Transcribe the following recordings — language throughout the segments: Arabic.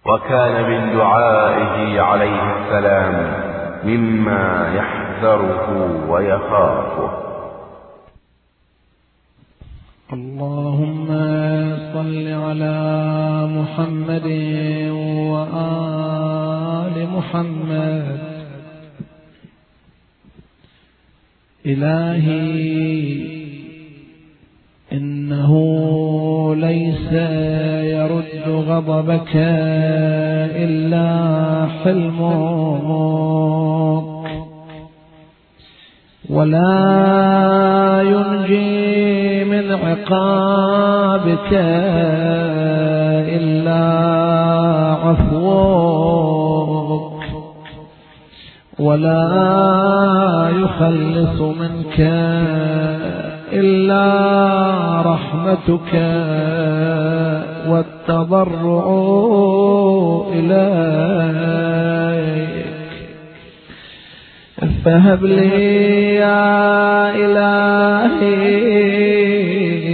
وكان من دعائه عليه السلام مما يحذره ويخافه. اللهم صل على محمد وآل محمد. إلهي إنه ليس يرد غضبك إلا حلمك، ولا ينجي من عقابك إلا عفوك، ولا يخلص منك إلا رحمتك والتضرع إليك. فهب لي يا إلهي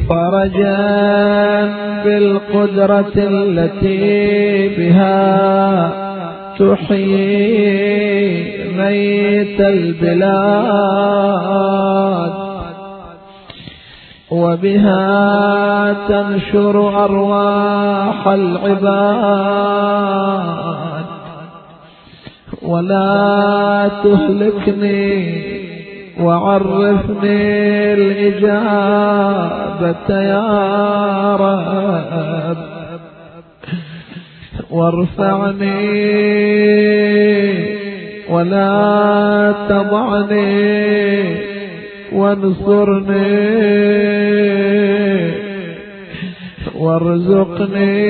فرجا بالقدرة التي بها تحيي ميت البلاد، وبها تنشر أرواح العباد، ولا تهلكني وعرفني الإجابة يا رب، وارفعني ولا تضعني، وانصرني وارزقني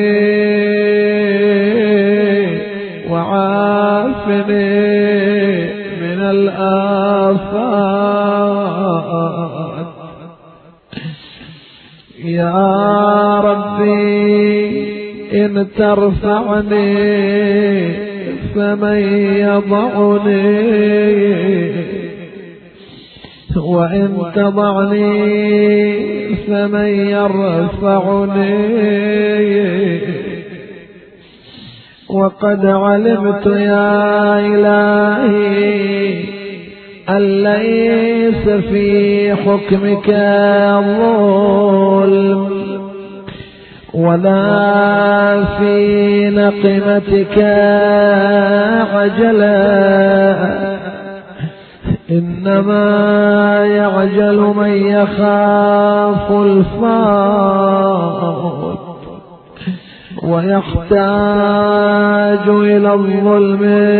وعافني من الآفات. يا ربي إن ترفعني فمن يضعني، وإن تضعني فمن يرفعني. وقد علمت يا إلهي أن ليس في حكمك ظلم، ولا في نقمتك عجلا، إنما يعجل من يخاف الفوت ويحتاج إلى الظلم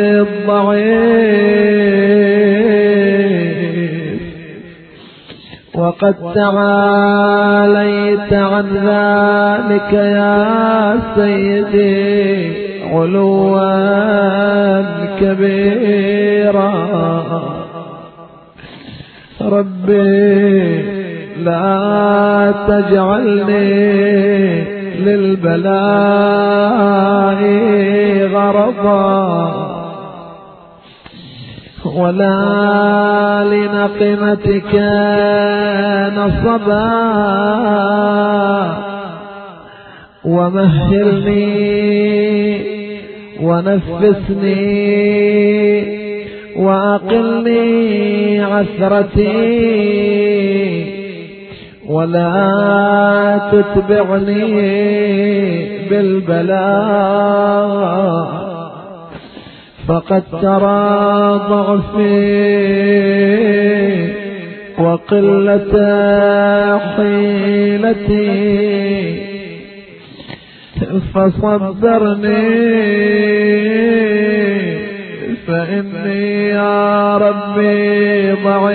الضعيف. وقد تعاليت عن ذلك يا سيدي علوا كبيرا. ربي لا تجعلني للبلاء غرضا، ولا لنقمتك نصبا، ومهلني ونفسني وأقلني عثرتي، ولا تتبعني بالبلاء، فقد ترى ضعفي وقلة حيلتي، فصبرني فإني يا ربي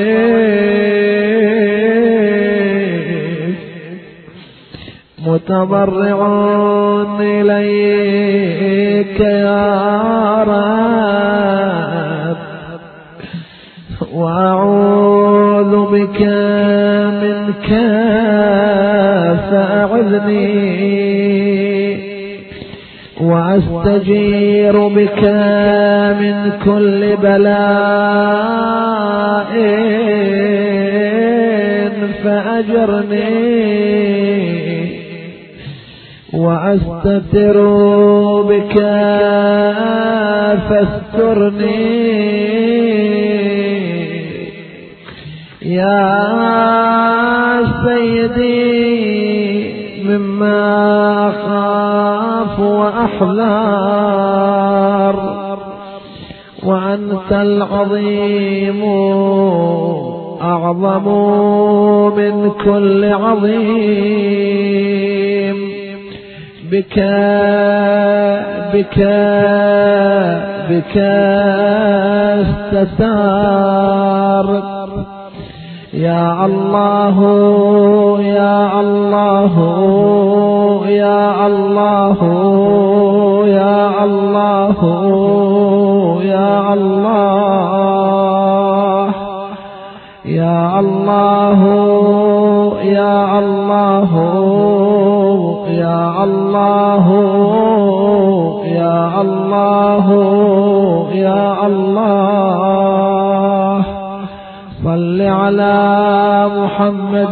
ضعيف متضرع إليك يا رب، وأعوذ بك منك فأعذني، وأستجير بك من كل بلاء فأجرني، وأستتر بك فاسترني يا سيدي مما أخاف وأحذر، وأنت العظيم أعظم من كل عظيم. بك استتار يا الله يا الله يا الله يا الله يا الله يا الله يا الله يا الله يا الله يا الله. صل على محمد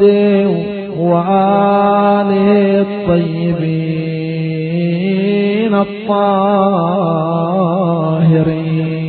وآله الطيبين الطاهرين.